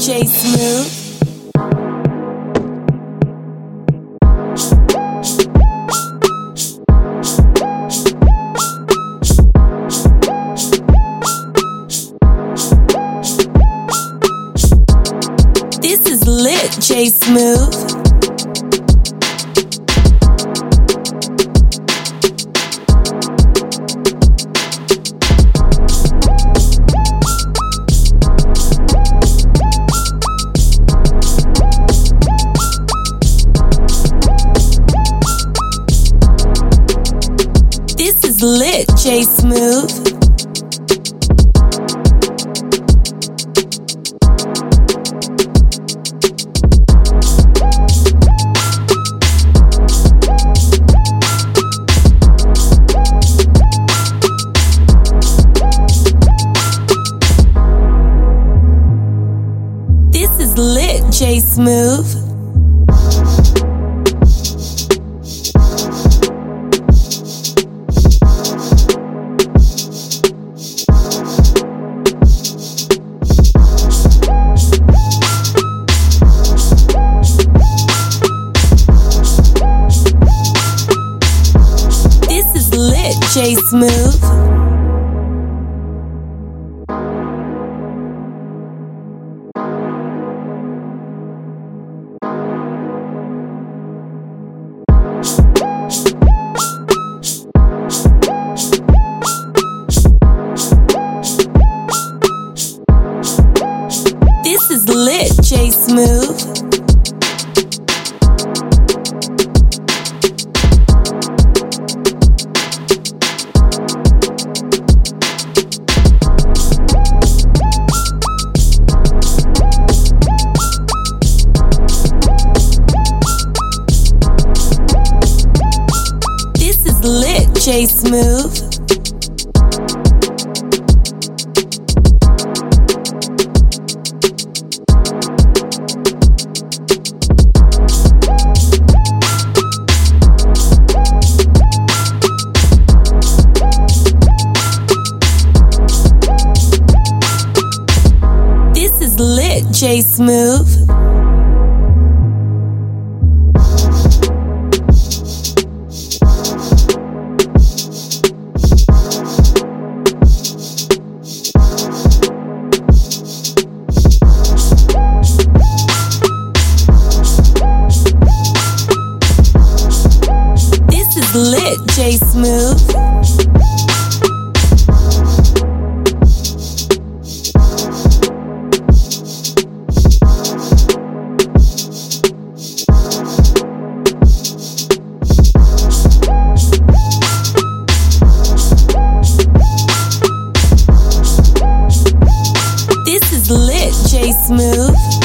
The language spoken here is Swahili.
J Smooth. This is lit, J Smooth. This is lit, J Smooth. This is lit, J Smooth. This is lit, J Smooth. This is lit, J Smooth. This is lit, J Smooth. This is lit, J Smooth. This is lit, J Smooth. This is lit, J Smooth.